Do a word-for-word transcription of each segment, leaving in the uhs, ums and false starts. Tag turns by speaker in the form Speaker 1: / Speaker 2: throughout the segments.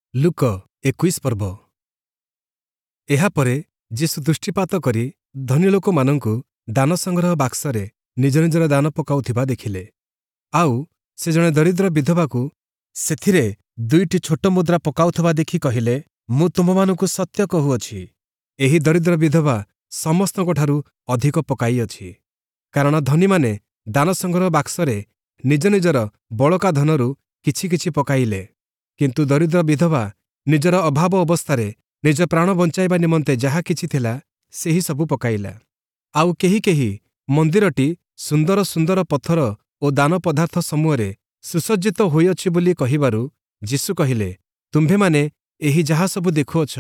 Speaker 1: ଲୁକ ଏକୋଇଶ ପର୍ବ। ଏହାପରେ ଯୀଶୁ ଦୃଷ୍ଟିପାତ କରି ଧନୀ ଲୋକମାନଙ୍କୁ ଦାନ ସଂଗ୍ରହ ବାକ୍ସରେ ନିଜ ନିଜର ଦାନ ପକାଉଥିବା ଦେଖିଲେ। ଆଉ ସେ ଜଣେ ଦରିଦ୍ର ବିଧବାକୁ ସେଥିରେ ଦୁଇଟି ଛୋଟ ମୁଦ୍ରା ପକାଉଥିବା ଦେଖି କହିଲେ, ମୁଁ ତୁମମାନଙ୍କୁ ସତ୍ୟ କହୁଅଛି, ଏହି ଦରିଦ୍ର ବିଧବା ସମସ୍ତଙ୍କଠାରୁ ଅଧିକ ପକାଇଅଛି। କାରଣ ଧନୀମାନେ ଦାନ ସଂଗ୍ରହ ବାକ୍ସରେ ନିଜ ନିଜର ବଳକା ଧନରୁ କିଛି କିଛି ପକାଇଲେ, କିନ୍ତୁ ଦରିଦ୍ର ବିଧବା ନିଜର ଅଭାବ ଅବସ୍ଥାରେ ନିଜ ପ୍ରାଣ ବଞ୍ଚାଇବା ନିମନ୍ତେ ଯାହା କିଛି ଥିଲା ସେହି ସବୁ ପକାଇଲା। ଆଉ କେହି କେହି ମନ୍ଦିରଟି ସୁନ୍ଦର ସୁନ୍ଦର ପଥର ଓ ଦାନ ପଦାର୍ଥ ସମୂହରେ ସୁସଜ୍ଜିତ ହୋଇଅଛି ବୋଲି କହିବାରୁ ଯୀଶୁ କହିଲେ, ତୁମ୍ଭେମାନେ ଏହି ଯାହା ସବୁ ଦେଖୁଅଛ,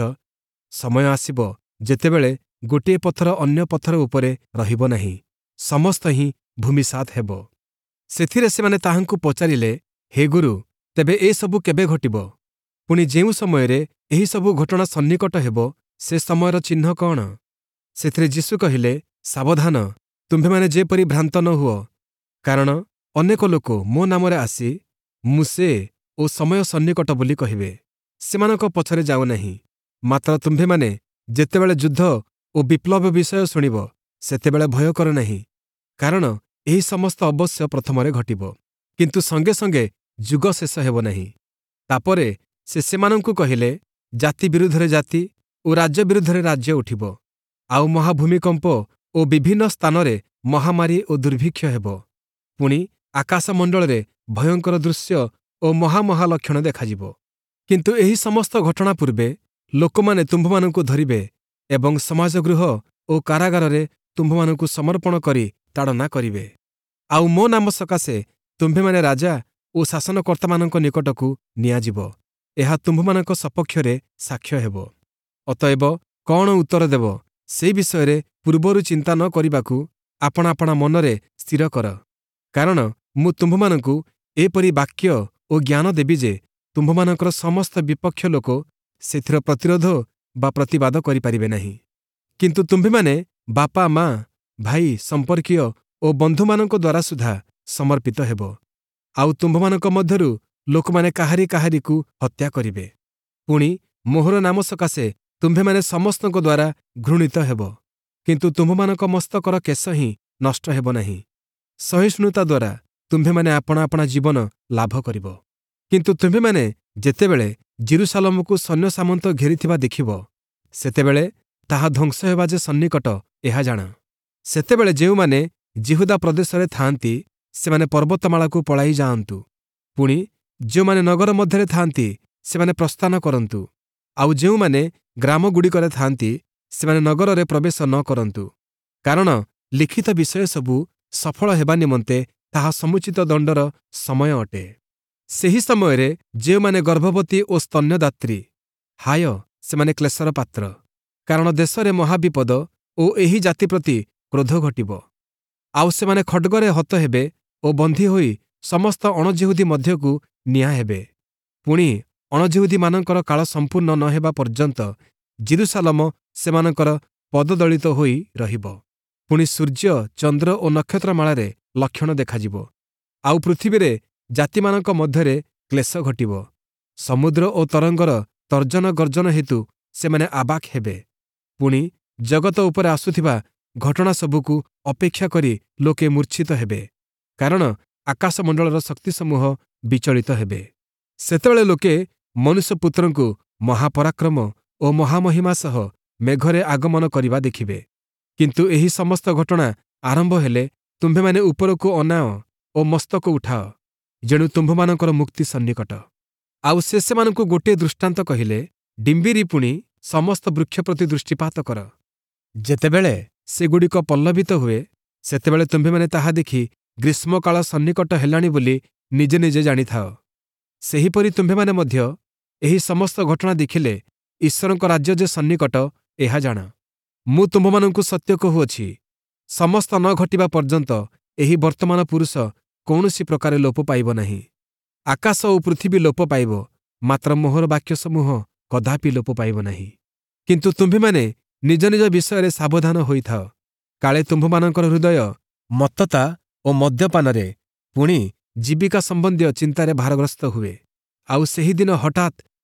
Speaker 1: ସମୟ ଆସିବ ଯେତେବେଳେ ଗୋଟିଏ ପଥର ଅନ୍ୟ ପଥର ଉପରେ ରହିବ ନାହିଁ, ସମସ୍ତ ହିଁ ଭୂମିସାତ୍ ହେବ। ସେଥିରେ ସେମାନେ ତାହାଙ୍କୁ ପଚାରିଲେ, ହେ ଗୁରୁ, ତେବେ ଏସବୁ କେବେ ଘଟିବ? ପୁଣି ଯେଉଁ ସମୟରେ ଏହିସବୁ ଘଟଣା ସନ୍ନିକଟ ହେବ, ସେ ସମୟର ଚିହ୍ନ କଣ? ସେଥିରେ ଯୀଶୁ କହିଲେ, ସାବଧାନ, ତୁମ୍ଭେମାନେ ଯେପରି ଭ୍ରାନ୍ତ ନ ହୁଅ। କାରଣ ଅନେକ ଲୋକ ମୋ ନାମରେ ଆସି, ମୁଁ ସେ ଓ ସମୟ ସନ୍ନିକଟ ବୋଲି କହିବେ, ସେମାନଙ୍କ ପଛରେ ଯାଉ ନାହିଁ। ମାତ୍ର ତୁମ୍ଭେମାନେ ଯେତେବେଳେ ଯୁଦ୍ଧ ଓ ବିପ୍ଳବ ବିଷୟ ଶୁଣିବ, ସେତେବେଳେ ଭୟ କର ନାହିଁ। କାରଣ ଏହି ସମସ୍ତ ଅବଶ୍ୟ ପ୍ରଥମରେ ଘଟିବ, କିନ୍ତୁ ସଙ୍ଗେ ସଙ୍ଗେ ଯୁଗ ଶେଷ ହେବ ନାହିଁ। ତାପରେ ସେ ସେମାନଙ୍କୁ କହିଲେ, ଜାତି ବିରୁଦ୍ଧରେ ଜାତି ଓ ରାଜ୍ୟ ବିରୁଦ୍ଧରେ ରାଜ୍ୟ ଉଠିବ, ଆଉ ମହାଭୂମିକମ୍ପ ଓ ବିଭିନ୍ନ ସ୍ଥାନରେ ମହାମାରୀ ଓ ଦୁର୍ଭିକ୍ଷ ହେବ। ପୁଣି ଆକାଶମଣ୍ଡଳରେ ଭୟଙ୍କର ଦୃଶ୍ୟ ଓ ମହାମହା ଲକ୍ଷଣ ଦେଖାଯିବ। କିନ୍ତୁ ଏହି ସମସ୍ତ ଘଟଣା ପୂର୍ବେ ଲୋକମାନେ ତୁମ୍ଭମାନଙ୍କୁ ଧରିବେ ଏବଂ ସମାଜଗୃହ ଓ କାରାଗାରରେ ତୁମ୍ଭମାନଙ୍କୁ ସମର୍ପଣ କରି ତାଡ଼ନା କରିବେ। ଆଉ ମୋ ନାମ ସକାଶେ ତୁମ୍ଭେମାନେ ରାଜା ଓ ଶାସନକର୍ତ୍ତାମାନଙ୍କ ନିକଟକୁ ନିଆଯିବ। ଏହା ତୁମ୍ଭମାନଙ୍କ ସପକ୍ଷରେ ସାକ୍ଷ୍ୟ ହେବ। ଅତଏବ କଣ ଉତ୍ତର ଦେବ, ସେ ବିଷୟରେ ପୂର୍ବରୁ ଚିନ୍ତା ନ କରିବାକୁ ଆପଣା ଆପଣା ମନରେ ସ୍ଥିର କର। କାରଣ ମୁଁ ତୁମ୍ଭମାନଙ୍କୁ ଏପରି ବାକ୍ୟ ଓ ଜ୍ଞାନ ଦେବି ଯେ ତୁମ୍ଭମାନଙ୍କର ସମସ୍ତ ବିପକ୍ଷ ଲୋକ ସେଥିର ପ୍ରତିରୋଧ ବା ପ୍ରତିବାଦ କରିପାରିବେ ନାହିଁ। କିନ୍ତୁ ତୁମ୍ଭେମାନେ ବାପା, ମା, ଭାଇ, ସମ୍ପର୍କୀୟ ଓ ବନ୍ଧୁମାନଙ୍କ ଦ୍ୱାରା ସୁଦ୍ଧା ସମର୍ପିତ ହେବ। ଆଉ ତୁମ୍ଭମାନଙ୍କ ମଧ୍ୟରୁ ଲୋକମାନେ କାହାରି କାହାରିକୁ ହତ୍ୟା କରିବେ। ପୁଣି ମୋହର ନାମ ସକାଶେ ତୁମ୍ଭେମାନେ ସମସ୍ତଙ୍କ ଦ୍ୱାରା ଘୃଣିତ ହେବ। କିନ୍ତୁ ତୁମ୍ଭମାନଙ୍କ ମସ୍ତକର କେଶ ହିଁ ନଷ୍ଟ ହେବ ନାହିଁ। ସହିଷ୍ଣୁତା ଦ୍ୱାରା ତୁମ୍ଭେମାନେ ଆପଣା ଆପଣା ଜୀବନ ଲାଭ କରିବ। କିନ୍ତୁ ତୁମ୍ଭେମାନେ ଯେତେବେଳେ ଜେରୁସାଲେମକୁ ସୈନ୍ୟ ସାମନ୍ତ ଘେରିଥିବା ଦେଖିବ, ସେତେବେଳେ ତାହା ଧ୍ୱଂସ ହେବା ଯେ ସନ୍ନିକଟ, ଏହା ଜାଣ। ସେତେବେଳେ ଯେଉଁମାନେ ଯିହୁଦା ପ୍ରଦେଶରେ ଥାଆନ୍ତି, ସେମାନେ ପର୍ବତମାଳାକୁ ପଳାଇ ଯାଆନ୍ତୁ। ପୁଣି ଯେଉଁମାନେ ନଗର ମଧ୍ୟରେ ଥାଆନ୍ତି, ସେମାନେ ପ୍ରସ୍ଥାନ କରନ୍ତୁ। ଆଉ ଯେଉଁମାନେ ଗ୍ରାମଗୁଡ଼ିକରେ ଥାଆନ୍ତି, ସେମାନେ ନଗରରେ ପ୍ରବେଶ ନ କରନ୍ତୁ। କାରଣ ଲିଖିତ ବିଷୟ ସବୁ ସଫଳ ହେବା ନିମନ୍ତେ ତାହା ସମୁଚିତ ଦଣ୍ଡର ସମୟ ଅଟେ। ସେହି ସମୟରେ ଯେଉଁମାନେ ଗର୍ଭବତୀ ଓ ସ୍ତନ୍ୟଦାତ୍ରୀ, ହାୟ, ସେମାନେ କ୍ଲେଶର ପାତ୍ର। କାରଣ ଦେଶରେ ମହାବିପଦ ଓ ଏହି ଜାତି ପ୍ରତି କ୍ରୋଧ ଘଟିବ। ଆଉ ସେମାନେ ଖଡ୍ଗରେ ହତ ହେବେ ଓ ବନ୍ଦୀ ହୋଇ ସମସ୍ତ ଅଣଯିହୁଦୀ ମଧ୍ୟକୁ ନିଆ ହେବେ। ପୁଣି ଅଣଯିହୁଦୀମାନଙ୍କର କାଳ ସମ୍ପୂର୍ଣ୍ଣ ନ ହେବା ପର୍ଯ୍ୟନ୍ତ ଜେରୁସାଲେମ ସେମାନଙ୍କର ପଦଦଳିତ ହୋଇ ରହିବ। ପୁଣି ସୂର୍ଯ୍ୟ, ଚନ୍ଦ୍ର ଓ ନକ୍ଷତ୍ରମାଳାରେ ଲକ୍ଷଣ ଦେଖାଯିବ। ଆଉ ପୃଥିବୀରେ ଜାତିମାନଙ୍କ ମଧ୍ୟରେ କ୍ଲେଶ ଘଟିବ। ସମୁଦ୍ର ଓ ତରଙ୍ଗର ତର୍ଜନ ଗର୍ଜନ ହେତୁ ସେମାନେ ଆବାକ୍ ହେବେ। ପୁଣି ଜଗତ ଉପରେ ଆସୁଥିବା ଘଟଣା ସବୁକୁ ଅପେକ୍ଷା କରି ଲୋକେ ମୂର୍ଚ୍ଛିତ ହେବେ। କାରଣ ଆକାଶମଣ୍ଡଳର ଶକ୍ତିସମୂହ ବିଚଳିତ ହେବେ। ସେତେବେଳେ ଲୋକେ ମନୁଷ୍ୟପୁତ୍ରଙ୍କୁ ମହାପରାକ୍ରମ ଓ ମହାମହିମା ସହ ମେଘରେ ଆଗମନ କରିବା ଦେଖିବେ। କିନ୍ତୁ ଏହି ସମସ୍ତ ଘଟଣା ଆରମ୍ଭ ହେଲେ ତୁମ୍ଭେମାନେ ଉପରକୁ ଅନାଅ ଓ ମସ୍ତକ ଉଠାଅ, ଯେଣୁ ତୁମ୍ଭମାନଙ୍କର ମୁକ୍ତି ସନ୍ନିକଟ। ଆଉ ସେ ସେମାନଙ୍କୁ ଗୋଟିଏ ଦୃଷ୍ଟାନ୍ତ କହିଲେ, ଡିମ୍ବିରି ପୁଣି ସମସ୍ତ ବୃକ୍ଷ ପ୍ରତି ଦୃଷ୍ଟିପାତ କର। ଯେତେବେଳେ ସେଗୁଡ଼ିକ ପଲ୍ଲବିତ ହୁଏ, ସେତେବେଳେ ତୁମ୍ଭେମାନେ ତାହା ଦେଖି ଗ୍ରୀଷ୍ମକାଳ ସନ୍ନିକଟ ହେଲାଣି ବୋଲି ନିଜେ ନିଜେ ଜାଣିଥାଅ। ସେହିପରି ତୁମ୍ଭେମାନେ ମଧ୍ୟ ଏହି ସମସ୍ତ ଘଟଣା ଦେଖିଲେ ଈଶ୍ୱରଙ୍କ ରାଜ୍ୟ ଯେ ସନ୍ନିକଟ, ଏହା ଜାଣ। ମୁଁ ତୁମ୍ଭମାନଙ୍କୁ ସତ୍ୟ କହୁଅଛି, ସମସ୍ତ ନ ଘଟିବା ପର୍ଯ୍ୟନ୍ତ ଏହି ବର୍ତ୍ତମାନ ପୁରୁଷ କୌଣସି ପ୍ରକାରେ ଲୋପ ପାଇବ ନାହିଁ। ଆକାଶ ଓ ପୃଥିବୀ ଲୋପ ପାଇବ, ମାତ୍ର ମୋହର ବାକ୍ୟ ସମୂହ କଦାପି ଲୋପ ପାଇବ ନାହିଁ। କିନ୍ତୁ ତୁମ୍ଭେମାନେ ନିଜ ନିଜ ବିଷୟରେ ସାବଧାନ ହୋଇଥାଅ। କାଳେ ତୁମ୍ଭମାନଙ୍କର ହୃଦୟ ମତ୍ତତା ଓ ମଦ୍ୟପାନରେ, ପୁଣି ଜୀବିକା ସମ୍ବନ୍ଧୀୟ ଚିନ୍ତାରେ ଭାରଗ୍ରସ୍ତ ହୁଏ। ଆଉ ସେହିଦିନ ହଠାତ୍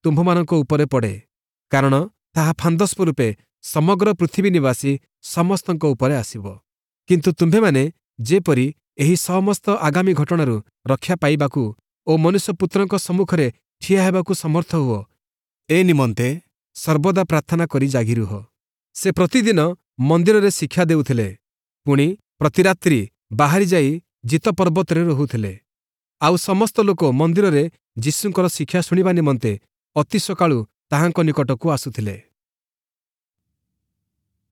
Speaker 1: ତୁମ୍ଭମାନଙ୍କ ଉପରେ ପଡ଼େ, କାରଣ ତାହା ଫାନ୍ଦସ୍ପ ରୂପେ ସମଗ୍ର ପୃଥିବୀ ନିବାସୀ ସମସ୍ତଙ୍କ ଉପରେ ଆସିବ। କିନ୍ତୁ ତୁମ୍ଭେମାନେ ଯେପରି ଏହି ସମସ୍ତ ଆଗାମୀ ଘଟଣାରୁ ରକ୍ଷା ପାଇବାକୁ ଓ ମନୁଷ୍ୟପୁତ୍ରଙ୍କ ସମ୍ମୁଖରେ ଠିଆ ହେବାକୁ ସମର୍ଥ ହୁଅ, ଏ ନିମନ୍ତେ ସର୍ବଦା ପ୍ରାର୍ଥନା କରି ଜାଗି ରୁହ। ସେ ପ୍ରତିଦିନ ମନ୍ଦିରରେ ଶିକ୍ଷା ଦେଉଥିଲେ, ପୁଣି ପ୍ରତି ରାତ୍ରି ବାହାରି ଯାଇ ଜିତ ପର୍ବତରେ ରହୁଥିଲେ। ଆଉ ସମସ୍ତ ଲୋକ ମନ୍ଦିରରେ ଯୀଶୁଙ୍କର ଶିକ୍ଷା ଶୁଣିବା ନିମନ୍ତେ ଅତି ସକାଳୁ ତାହାଙ୍କ ନିକଟକୁ ଆସୁଥିଲେ।